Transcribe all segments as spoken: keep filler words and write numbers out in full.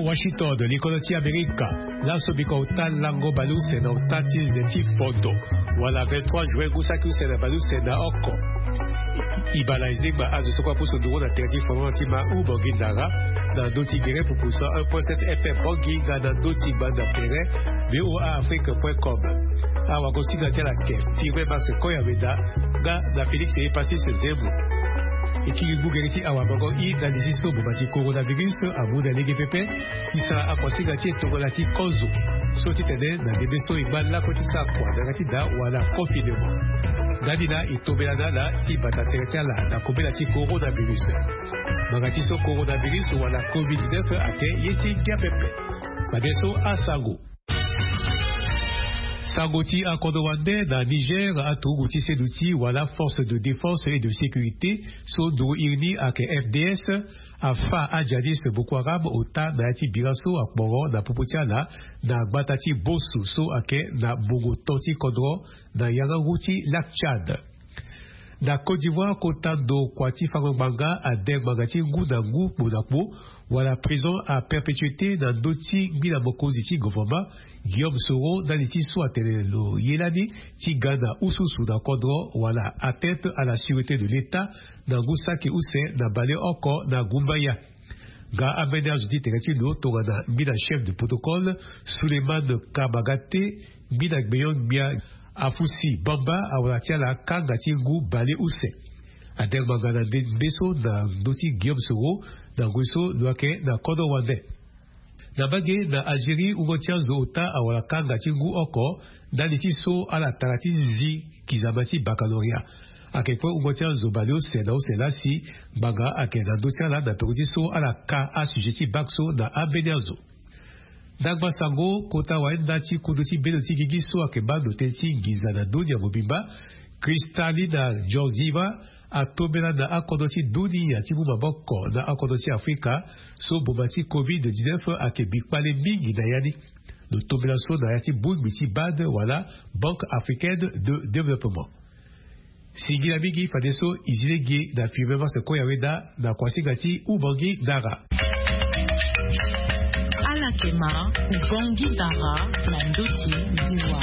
Washington de l'Iconoti America, la sobiko tal lango balu se na utati zeti foto. Wala vingt-trois juin gusaku se na balu se na oko. Ibala izigba azu sokwa puso duro na terdi fono tima u bongi ndara na doti gere pour puso un point sept F M bongi ga na doti banda pere B O A Afrique point com. Awa gosi na tia la ke firme max koya weda ga na Félix e passé se zemu. Ekilibu geriti awa bango i na liziso bobati coronavirus amu na lege pepe kisa akwasi gati etongolati kozo soti tene na debeso ibala kotisa kwa na gati da wala confinement. Dadina itobelana la ti batateretia la na kobela ti coronavirus. Magati so coronavirus wala covid dix-neuf ake yeti kia pepe. Badeso asango. Sangoti a Kondowande na Niger a Tougouti Sedouti wala force de défense et de sécurité so do irni ake F D S a fa a jadis Boko Haram ota na yati biraso a Kmoro na Popotiana na Batati Bosu so ake na Bogo Tonti Kodro na Yanganguti Lac Tchad. Na Côte d'Ivoire kotando kwati fangobanga a deg magati ngu na ngu bonakbo wala prison à perpétuité na doti bila mokozi ti gouvernement Guillaume Soro na liti so atelelo yelani ti gana ususu na kodro wala atteinte à la sûreté de l'État na ngusaki use na bale oko na gumbaya. Ga amene azuti tereti lo tonga na mbina chef de protocole Suleiman Kabagate mbina gbeyon mbia afusi bamba awala tia la kanga ti ngu bale use. Adel mangana de beso na doti Guillaume Soro na nguiso noake na kodo wande. Na bage na Algérie umotian zo ota awala kanga ti ngu oko na liti so ala tarati zi kizamati baccalauréat. Ake kwe umotian zo baleo sena o sena si baga ake na dotian la na peroti so ala ka asujeti bakso na abeneazo. Dagba sango kota waenda ti kudoti benoti gigi so ake bando tenti giza na dunia mobimba Kristalina Georgieva a tobela na akodoti dunia ti buma boko na akodoti Afrika so bomati covid dix-neuf ake bikpale mingi na yani. No tobela so na yati bun miti bad wala Banque Africaine de Développement. Singila mingi fadeso izilege na firmema se koyaweda na kwasi gati ubangi dara. Alakema ubangi dara na ndoti ziwa.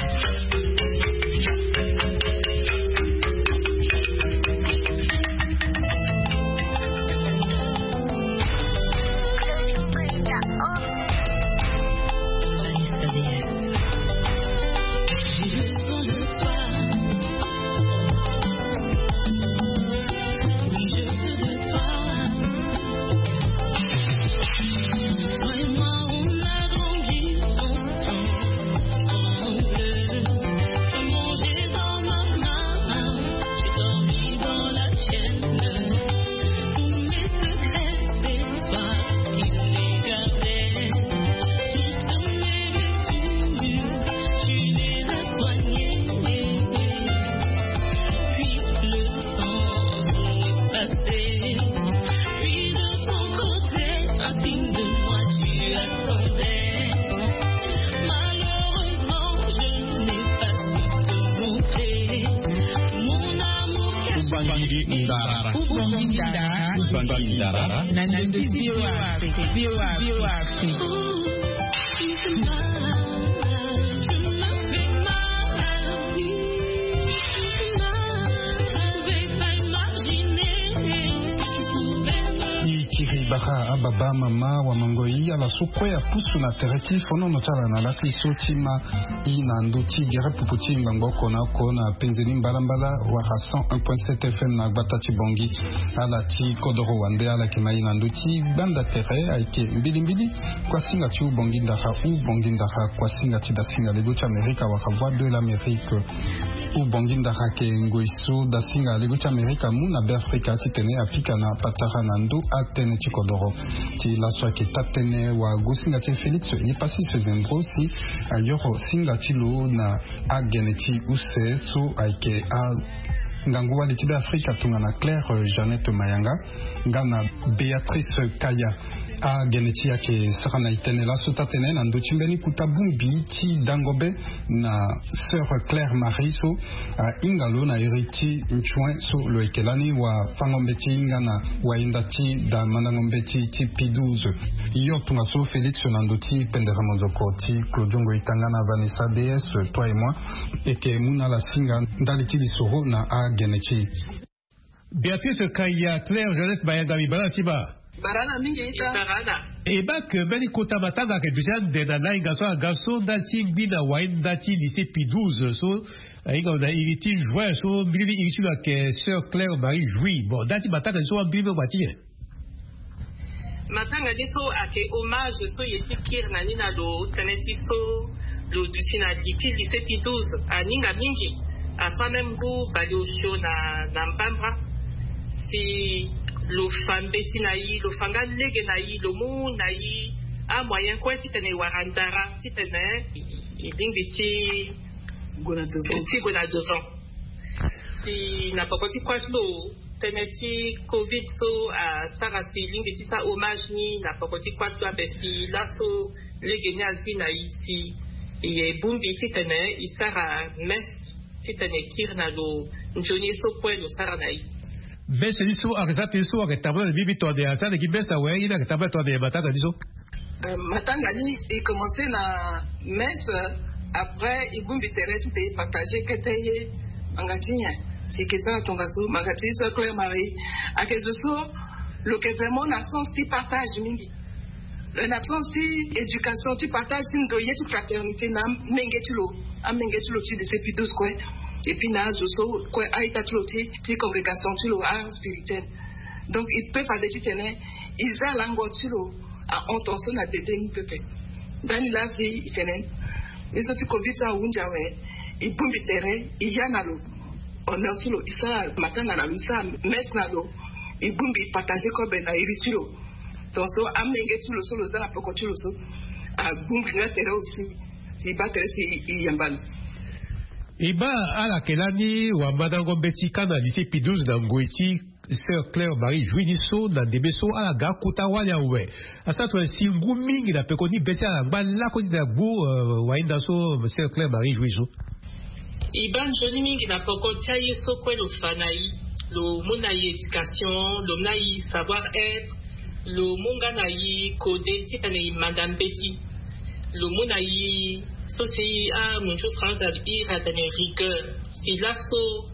Baba mama wa mangoi ala sukwe ya pusu na tereki fono notala na lati sotima ina nduti gere puputi mbangoko na kona penzeni mbalambala wa cent un point sept F M na batati bongi ala ti kodoro wande ala kema ina nduti banda tere aike mbili mbili kwa singa ti u bongi ndaka u bongi ndaka kwa singa ti da singa lego ti Amerika wa voix de l'Amérique u bongi ndaka ke ngoiso da singa lego ti Amerika mu na be Afrika ti tene apika na patara na ndu atene ti kodoro ti la soa ke tatene wa go singa ti Félix e pasi se zembro si ayoro singa ti lo na agene ti use so aike a ngangua liti be Afrika tunga na Claire Jeannette Mayanga ngana Béatrice Kaya a geneti yake sarana itene la sota tene na ndo chimbeni kutabumbi ti dangobe na sœur Claire Marie so uh, ingalo na iriti mchwen so lo ekelani wa fangombeti inga na wa indati da manangombeti ti P douze iyo tunga so Félix na ndo ti pendera mozoko ti Claudiongo itanga na Vanessa D S toi et moi et que muna la singa ndali ti lisoro na a geneti Béatrice Kaya Claire Jeannette Bayanga Bibala Siba Barana mingi ita. Barana. Eba que beli kota matanga que déjà de na na inga so gaso dati bina wain dati lycée P douze so inga on a iriti joie so bibi iriti la que sœur Claire Marie Jouy bon dati matanga so bibi wati matanga di so ake hommage so yeti kir na nina do teneti so lo du sina diti lycée P douze a ninga mingi a sa même go bali show na na Mpambra si lo fambeti na yi lo fanga lege na yi lo mu na yi a moyen quoi si tene warandara si tene ibingi ti gona devant ti gona devant si na pas si quoi lo tene ti covid so a sara si lingi ti sa hommage ni na pas si quoi to abesi la so lege ni alzi na yi si e bumbi ti tene i sara mes ti tene kirna lo njoni so quoi lo sara na yi Vese liso arizate liso aretabla bibi to de asa de kibesa we ina retabla to de matanga liso matanga ni il commençait na messe après il gumbi tereti te partager keteye angatinya c'est que ça ton gaso magati so Claire Marie à que so le que vraiment na sens qui partage mingi na sens qui éducation tu partage une doye tu fraternité na mengetulo a mengetulo tu de ces pidos quoi. Et puis na zo quoi aita tloti ti congrégation tu lo a spirituel donc ils peuvent aller tu tenir ils a lango tu lo a ontonso na dede ni pepe dan la si ifenen les autres covid ça unja we i bumbi tere i yana lo on a tu lo isa matana na misa mes na lo i bumbi partager ko ben na iri lo donc so amenge tu lo so lo za la poko tu lo so a bumbi na tere aussi si battere si i yambalo Iba ala kelani wa madango beti kana lycée P douze na Ngoiti sœur Claire Marie Jouy so na debeso ala ga kuta wanya we asa to singu mingi na pekoni beti ala ngala ko na bu wa inda so sœur Claire Marie Jouy so Iban joli mingi na poko tia yeso ko lo fanai lo mona yi éducation lo na yi savoir être lo munga na yi code ti tane madame Betty lo mona yi so si a munjo France a ira tane rigueur si lasso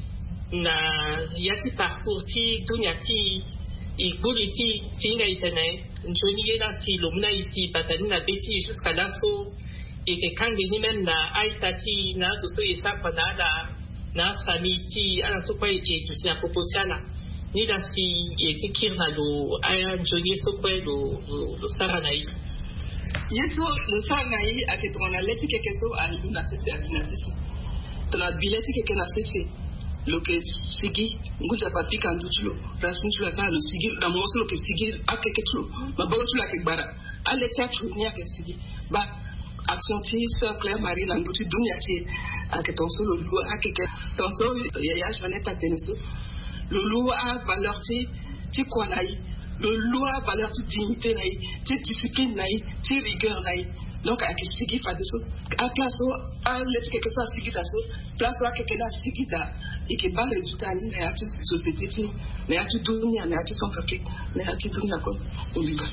na yati parcours ti dunya ti i buliti si nga itane njoni yela si lo mona ici batani na Betty jusqu'à lasso et que quand ni même na aitati na so so isa pana la na famille ti ala so kwa e tu na proposiana ni la si e ti kirna lo aya njoni so kwa lo lo saranai yeso le sangai a que ton aleti que so a na sese a na sese ton bileti que na sese lo que sigi nguja papi kan tulo rasin tulo sa lo sigi da mo so lo que sigi a que que tulo ma ba tulo ke bara aleti a tulo ni a que sigi ba action ti sœur Claire Marie na nduti dunia ti a que ton solo lo a que que ton so ya ya Jeannette Ateneso le lo a valeur ti ti quoi là le loi valeur de dignité naï, de discipline naï, de rigueur naï. Donc à que sigi fa deso, à classe à l'être quelque chose sigi daso, place à quelque chose sigi da et que bas résultat ni na ati société ti, na ati dunia, na ati Centrafrique, na ati dunia ko oliga.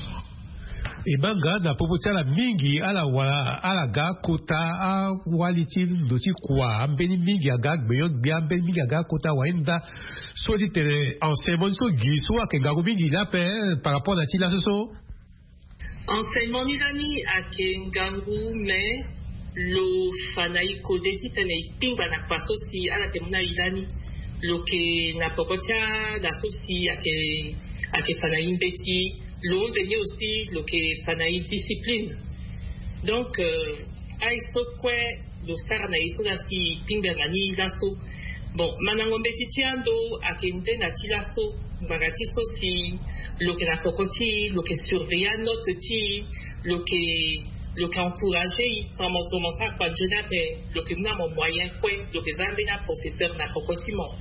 Ibanga na popotia mingi ala wala ala ga kota a waliti dosi kwa ambeni mingi aga gbeyon bia ambeni mingi aga kota waenda so di tere enseignement so giso a ke gago mingi la pe par rapport à tila so enseignement milani a ke ngangu mais lo fanai kode ti tene pingba na paso si ala ke muna ilani lo ke na popotia la so si a ke a ke fanai mbeti l'on venait aussi le que fanaï discipline donc ai so quoi lo star na iso da si pingani lasso bon manango mbetitiando akende na tilasso bagati so si lo que na pokoti lo que surveiller notre ti lo que lo que encourager comme on ça quoi je n'avais le que na mon moyen quoi lo que zambe na professeur na pokoti mon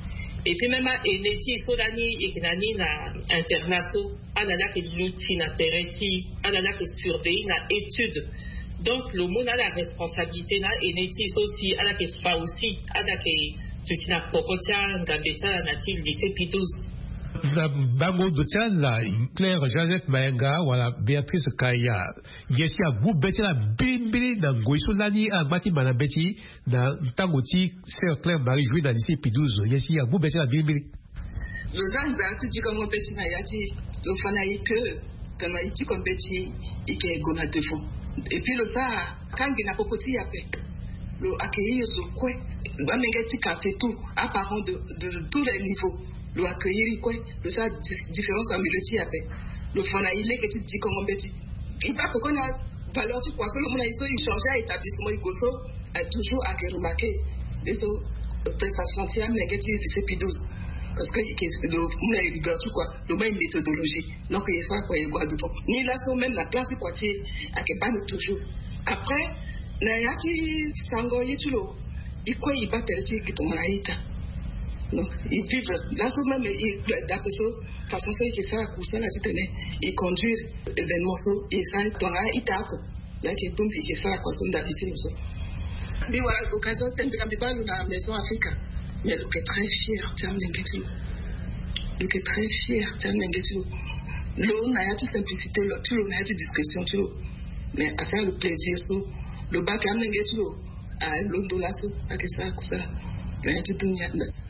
et puis même eneti solani ekinani na internaso anala ke luti na tereti anala ke surveiller na étude. Donc le monde a la responsabilité na eneti aussi ala ke fa aussi ala ke tuti na pokotia ngambeta na til lycée Pidouze. Na bango dotia la Claire Jeannette Mayenga wala Béatrice Kaya yesi a gubeti la bimbili na ngoiso lani a mati bana beti na tangoti Sœur Claire Marie jouer dans lycée Pidouze yesi a gubeti la bimbili le zanza tu dis comme beti na yati le fana que kana iti comme beti ike gona devant et puis le ça kangi na popoti yape le accueillir sur quoi ba mengeti quartier tout à parents de, de, de tous les niveaux le accueillir quoi le ça différence en milieu ti yape le fana il est que tu dis comme beti il pas qu'on a valeur tu quoi le monde il changer établissement igoso a toujours à remarquer les prestations ti am négative lycée Pidouze parce que le monde il regarde tout quoi le même méthodologie donc il ça quoi il quoi de ni là so même la place quoi ti à que pas toujours après na yati sango yitulo iko il pas terti qui ton maïta donc ils vivent là so même d'après ça façon ça que ça coucher là tu tenais et conduire événement so et ça ton là itako là qui bombe que ça quoi son d'habitude ça mais voilà occasion t'es quand pas la maison Afrique mais le est très fier terme d'engagement le est très fier terme d'engagement l'eau n'a pas de simplicité le tout n'a pas de discrétion tout mais à faire le plaisir so le bac terme d'engagement à l'ondo là so à que ça ça mais tout dunia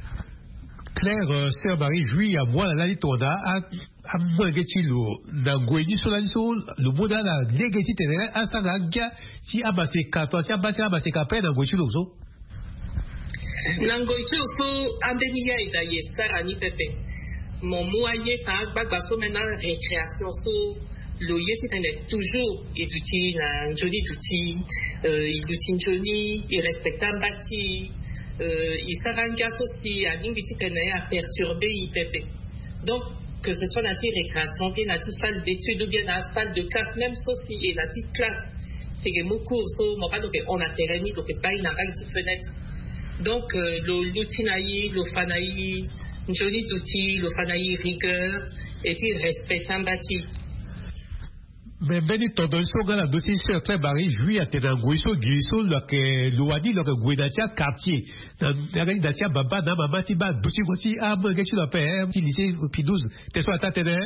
Claire Sœur Marie jouit à moi la litonda à à moi getilo na goyi solani so le boda la negeti tene à ça la gya si abase kato si abase abase kapé na goyi lo so Nangoitu so ambenia ida ye sarani pepe. Mon moyen ta bagba so maintenant récréation so lo yesi tene toujours eduti na joli duti euh eduti joli et respectant bati euh il saranga aussi à l'ingiti tene à perturber I pepe. Donc que ce soit dans la récréation bien dans la salle d'études ou bien dans la salle de classe même aussi et dans la classe c'est que mon cours so mon pas donc on a terrain donc pas une petite fenêtre. Donc, euh, l'outil naï, le fanaï, un joli outil, le fanaï rigueur, et puis respect en bâti. Mais Benny, ton don so gala dosi Sœur Claire Marie jouit à tenangoiso giso lo que lo adi lo que guedatia quartier. Na na datia baba na mama ti ba dosi goti a mo ngechi lo pe ti lycée Pidouze. Te so ata tene.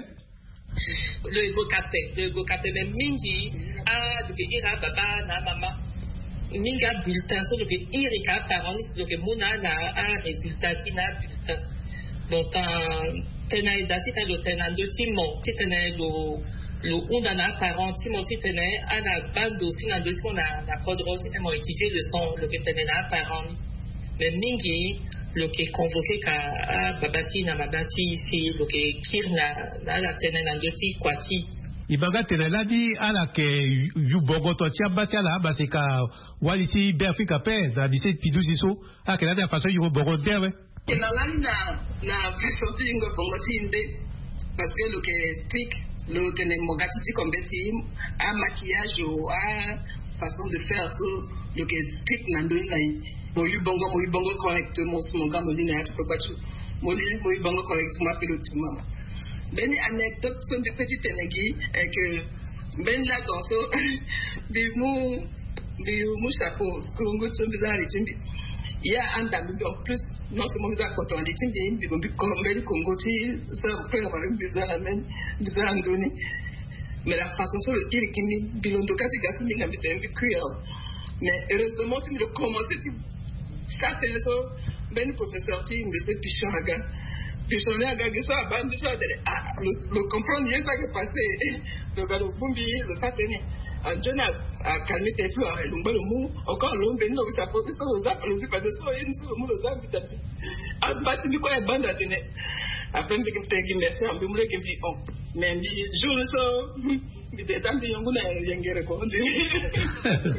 Le go capé, le go capé même mingi a de ira baba na mama. Minga bulletin so lo que irika parents lo que mona na a résultat na bulletin. Donc tena dati ta lo tena do ti mo ti tena lo lo unda na parents ti mo ti tena ana bando si na do si na na podro ti tena étudier le son lo que tena na parents. Mais mingi lo que convoqué ka babati na mabati ici lo que kir na na la tena na do ti kwati. Ibanga tenela di ala ke yu bogoto tia batia la baseka walisi be Afrika pe na lycée Pidouze so a ke la de façon yu bogote we et na na na sorti ngo bongoti inde parce que le que strict le tene mogati ti kombeti a maquillage ou a façon de faire so le que strict na ndo na mo yu bongo mo yu bongo correctement mon gars mo li na tu peux pas tout mo li mo yu bongo correctement pe le tout maman. Ben anecdote sont des petites énergies et que ben la danse du mou du mou chapeau ce qu'on goûte sont bizarres et timbi il y a un dame en plus non seulement bizarre quand on dit timbi du bon comme ben Congo ti ça peut avoir une bizarre même bizarre andoni mais la façon sur le dire qui bilondo kati gasu mi na bitem bi cuir mais heureusement tu le commencer tu ça c'est so ben professeur ti monsieur Pichon Haga puis on est à gagner ça à bande ça ah le comprendre ça qui est passé le gars le bombi le satané un jeune a calmé tes fleurs et le mou encore l'homme venu au chapeau de ça aux appels aux pas de ça il nous le mou aux appels à bâti du quoi est bande à tenir après que tu t'es merci en bimule que puis on mais dit jour ça mais des temps de yongu na yengere ko on dit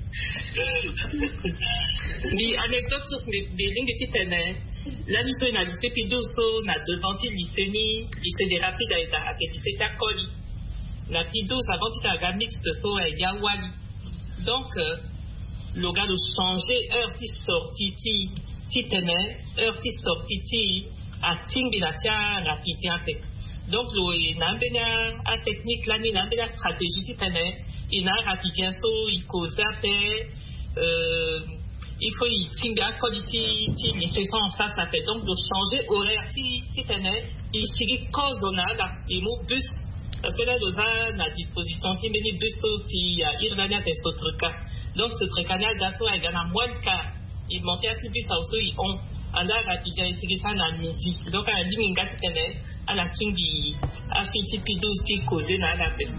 Di anecdote sur les lignes qui tenaient. La lycée na lycée Pidouze na devant le lycée ni lycée des rapides à le lycée Tiakoli. La Pidouze avant c'était un mixte so et Yawali. Donc le gars de changer heure qui sorti ti titene heure ti sorti ti a timbi na tia rapidien te. Donc le nambena a technique là ni nambena stratégie titene ina rapidien so il cause pe euh il faut y timbi a code ici ti lycée en face ça fait donc de changer horaire ti titene il sigi cause on a là et mo bus parce que là nous a à disposition si meni bus aussi à Irlanda des autres cas. Donc ce précanal d'assaut a gagné moins de cas. Il montait à plus ça aussi ils ont en a rapidement ici ça dans midi. Donc à liminga tene à la kingi a fiti pido aussi causé dans la paix.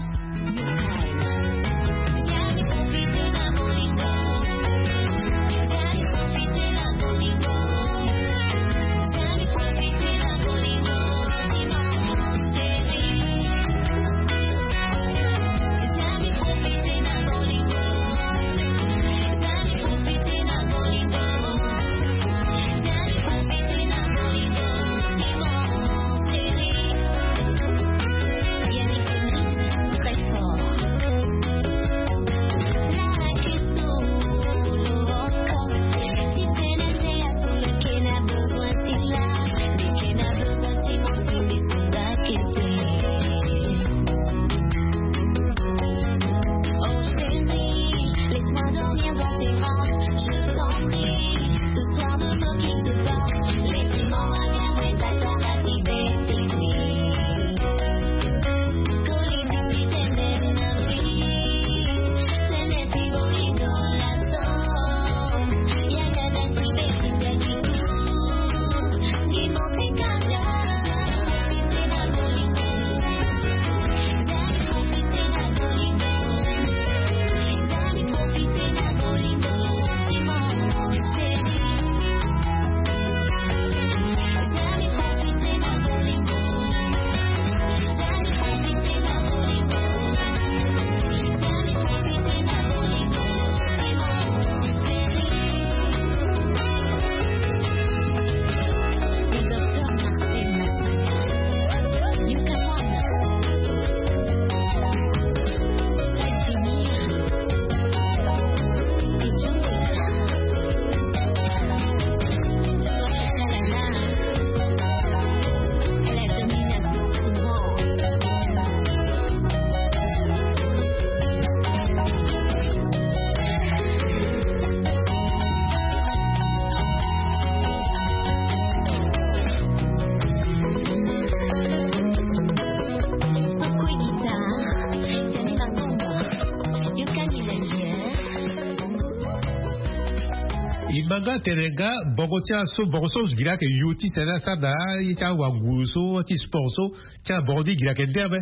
Manga terenga bogotia so bogoso gira ke yuti sera sada ya wanguso ti sporso cha bodi gira ke derbe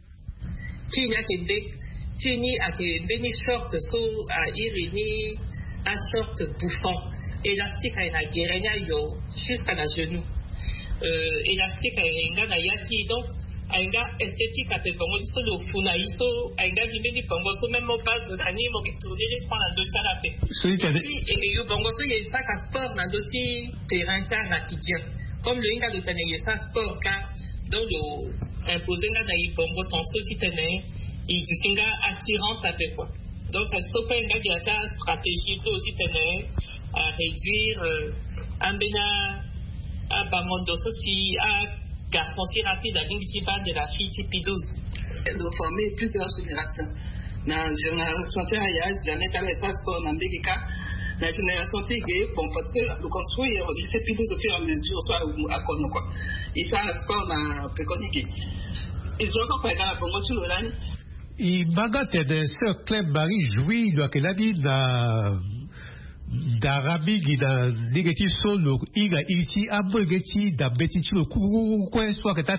ti nya ke de ti ni a ke beni short so a irini un short bouffant élastique à la guérenia yo jusqu'à la genou euh élastique à inga na yati donc ainga esthétique à pepongo so lo funa iso ainga vimeni pongo so même au base d'ani mo ki tourner les prendre dans dossier la paix so et yo pongo so il ça ka sport na dossier terrain cha rapidien comme le inga de tenir ça sport ka donc le imposer nga na pongo ton so ti tenir et du singa attirante à peu quoi donc so pa inga dia sa stratégie to aussi tenir à réduire un bena à bamondo so si à garçon si rapide à l'invisible de la fille type douze. De former plusieurs générations. Dans la génération de l'âge, j'en ai parlé ça sport dans Béguika. La génération de bon, parce que le construit, on dit c'est plus douze au fur et à mesure, soit à Kono quoi. Et ça, le sport dans Péconique. Ils ont encore pas dans la promotion de l'année. Et Bagate de ce club Marie jouit, donc elle a dit dans. D'Arabie qui da négatif solo iga ici abogeti da betichi le coup quoi soit que t'as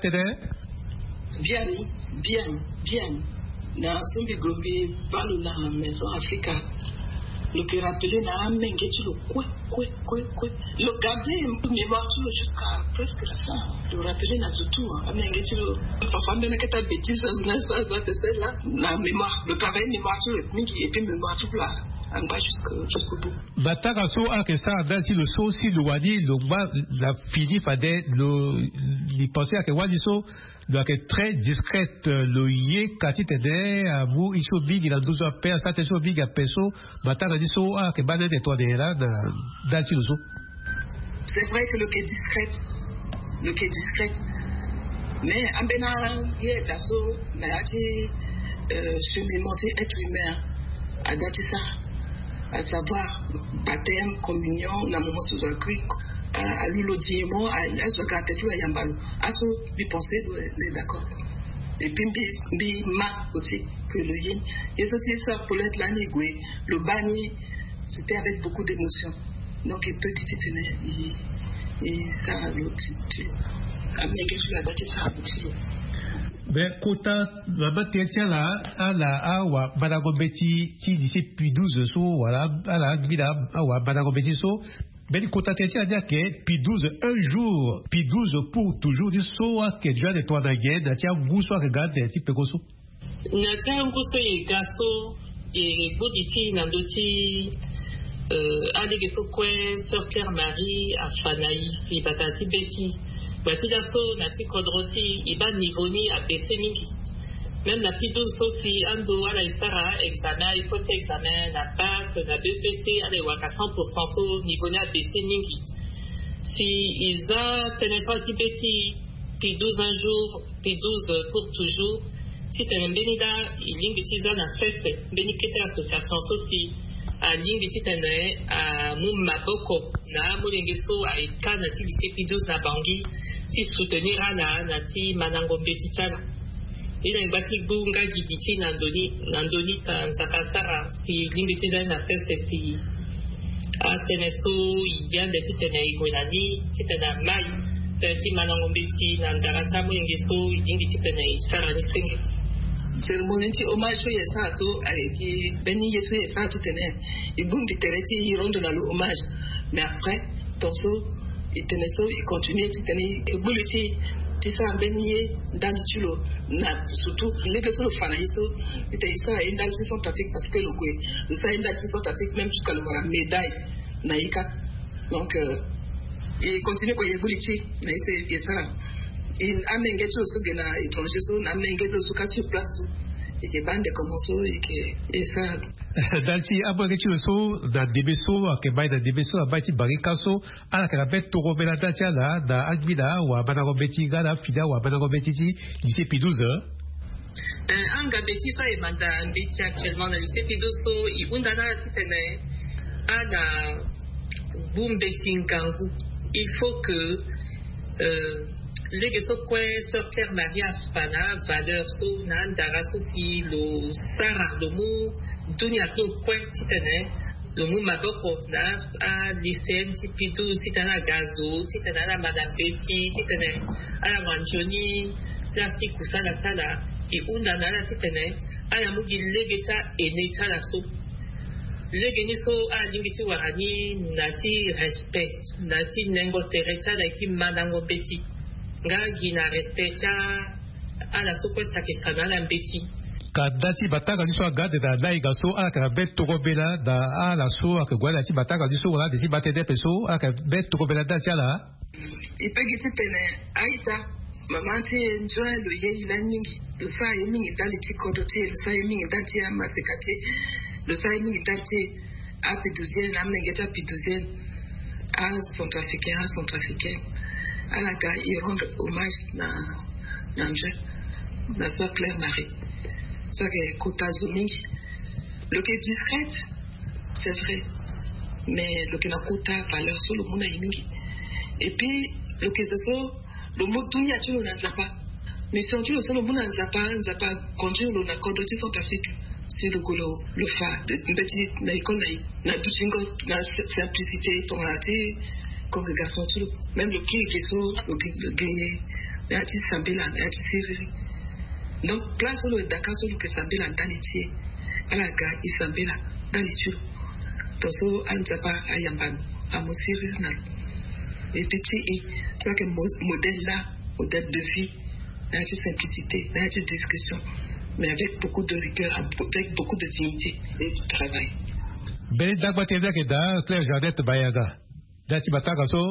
bien bien bien na sombi gombi balu na maison Africa le que rappeler na mengeti le quoi quoi quoi quoi le garder mémoire tout jusqu'à presque la fin le rappeler na surtout mengeti le parfois même que ta bêtise ça ça ça c'est là la mémoire le travail mémoire tout le mingi et puis mémoire tout là pas jusqu'au bout. Bataka so a que ça dans le so si le wadi le ba la fini fade le il pensait à que wadi so doit être très discrète le yé kati tede amu iso big il a douze heures per ça te so big a peso bataka dit so a que ba de toi de là dans le so c'est vrai que le quai est discrète, le quai est discrète, mais en Bénin, il y a d'assaut, mais il y a cheminement être humain à Datissa, à savoir baptême, communion, la moment sous un cuit, à l'ulodimo, à l'asogate, tout à Yambalo, à ce que penser, d'accord. Et puis, bi ma aussi, que le yin. Et aussi, ça, pour être l'année, le bani, c'était avec beaucoup d'émotion. Donc, il peut quitter tenir, et ça, l'autre, tu amener quelque chose à date, ça, tu ben, kota, la bataille là, à la awa, Badagobeti, qui d'ici puis douze so, voilà, à la vida, awa, Badagobeti so, ben, kota teti à dire que, puis douze, un jour, puis douze pour toujours, du so, que déjà de toi d'un guide, tiens, vous soit regarde, un petit peu gosso. Natia, un gosso, et gasso, et boditi, nandoti, euh, adegeso kwe, sœur Claire Marie, afanaï, si batasi beti. Voici d'asso, nati kodrosi, iba nivoni a baissé mingi. Même la petite douce aussi, ando, à la istara, examen, il faut examen, na bac, na B P C, à l'éwaka cent pour cent so, nivoni a baissé mingi. Si ils a téléphone tibeti, puis douze un jour, puis douze pour toujours, si t'es un bénida, il y a une petite zone à feste, bénikete association aussi. A lingi titane a mumaboko na mulengeso a ika na ti bisepidos na bangi ti soutenir na na ti manangombe tichana ila ibati bunga giditi na ndoni na ndoni ta nzakasara si lingi titane na sese si a teneso iya de titane igwenani titana mai ti manangombe ti na ndarata mulengeso lingi titane sara ni senge cérémonie ti hommage so yesa so avec beni yeso yesa tout tenait et boum de tereti il rend dans le hommage mais après torso il tenait so il continue tu tenais et boule ti ti sa beni dans tu lo na surtout les que so le fana yeso était ça et dans le sont afrique parce que le quoi le ça dans le sont afrique même jusqu'à la médaille naïka donc euh, il continue quoi il boule ti na yeso yesa il a mengé tout ce que na étranger so na mengé tout ce cas sur place et que bande comme ça et que et ça dalti après tu so da debeso que bay da debeso abati barikaso ala ka bet to robela datia là da agbida wa bana robeti gala fida wa bana robeti ti lycée P douze euh anga beti ça et manda beti actuellement dans lycée P douze so i undana titene ana boom beti ngangu il faut que euh les que so quoi sœur Claire Marie Afana valeur so nan dara so si lo sara lo mu dunia to quoi titane lo mu maboko na a lycée ti pitu titana gazo titana la madame Betty titane ala manjoni plastique kusala sala e unda na la titane ala mu gi legeta eneta la so legeni so a lingiti warani nati respect nati nengo tereta la ki manango Betty ngagi na respecta ala soko sake kanala mbeti kadati bataka diso gade da dai gaso aka bet to bela da ala so aka gwala ti bataka diso wala de ti batede peso aka bet to bela da tiala ipegiti tene aita mama ti enjoy lo ye ila mingi lo sa ye mingi dali ti kodo ti lo sa ye mingi dali ti amasekati lo sa ye mingi dali ti a pidouzienne na mengeta pidouzienne a centrafricain a centrafricain à la gare, ils rendent hommage à l'ange, la sœur Claire Marie. Ça que Kota Zomingi. Le qui est discrète, c'est vrai, mais le qui n'a Kota valeur sur le monde à Yimingi. Et puis, le qui est so, le mot Dunia, tu n'en as pas. Mais si on dit le monde n'a pas, n'a pas conduit le Nakondoti Centrafrique. C'est le golo, le fa, une petite naïkon naï, na douchingos, na simplicité, ton raté. Congrégation tout même le qui est so le gagné la ti sambela la ti sirri donc place le Dakar so que sambela daliti ala ga isambela dalitu to so anzapa ayambano amosiri na et petit et ça que modèle là modèle de vie la ti simplicité la ti discrétion mais avec beaucoup de rigueur avec beaucoup de dignité et de travail ben dagba tenda ke da Claire Jardette bayaga dati bataka so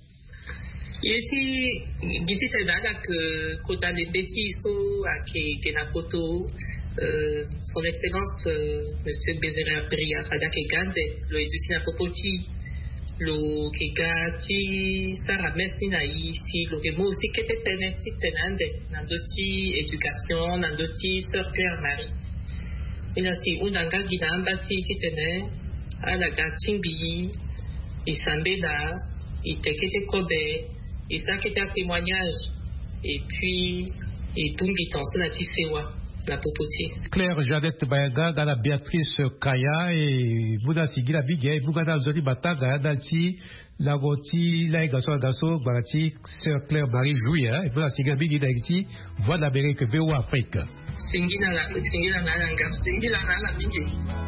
yeti giti tendada que kota le beti so ake kenapoto euh, son excellence euh, monsieur Bézéra Priya Sadake Gande le éduti na popoti lo kegati sara mesni na ici lo que moi aussi que tenenti tenande nandoti éducation nandoti sœur Claire Marie ina si unanga gidamba ti kitene ala gatimbi isambela itekete kobe isakete témoignage et puis et tumbi tanse na tisewa la popoti Claire Jadette Bayaga gala Béatrice Kaya et Buda Sigila Bigé Bugada Zoli Bataga Dati la goti la gaso gaso barati Sœur Claire Marie Jouya et Buda Sigila Bigé Daiti voix d'Amérique V O Afrique Singina la singina na nga singina na la mingi